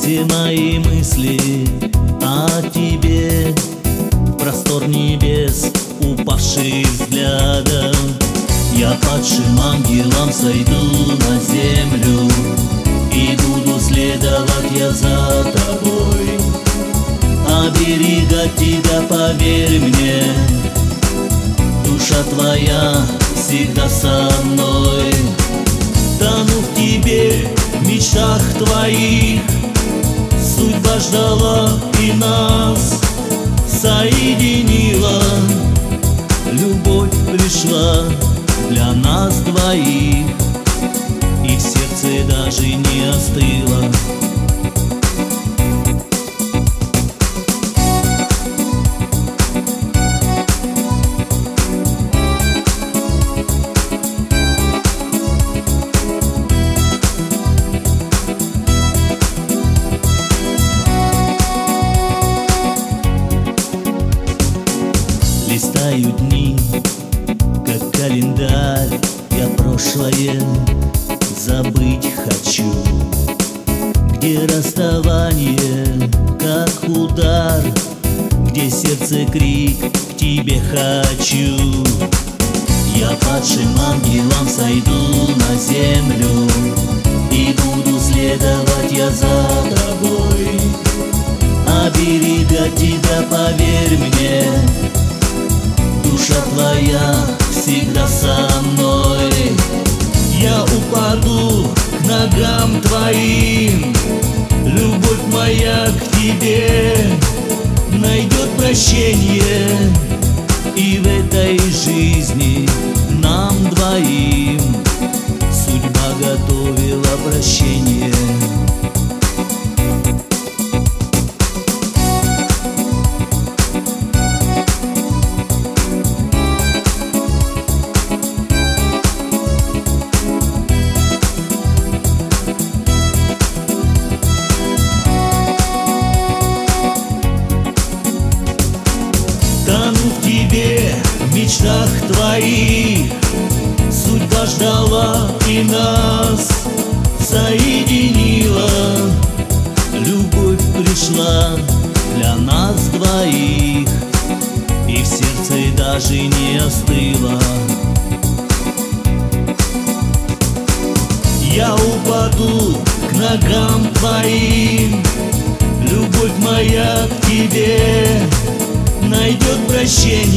Все мои мысли о тебе, простор небес, упавший взглядом. Я падшим ангелом сойду на землю и буду следовать я за тобой. Оберегать тебя, поверь мне, душа твоя всегда со мной. Тону в тебе, в мечтах твоих, судьба ждала и нас соединила. Любовь пришла для нас двоих, и в сердце даже не остыла. Листаю дни, как календарь, я прошлое забыть хочу. Где расставание, как удар, где сердце крик к тебе хочу. Я падшим ангелом сойду на землю и буду следовать я за тобой. Оберегать тебя, поверь мне, душа твоя всегда со мной. Я упаду к ногам твоим, любовь моя к тебе найдет прощение. И в этой жизни нам двоим судьба готовила прощение. Тону в тебе, в мечтах твоих, судьба ждала и нас соединила. Любовь пришла для нас двоих, и в сердце даже не остыла. Я упаду к ногам твоим, любовь моя к тебе найдет прощение.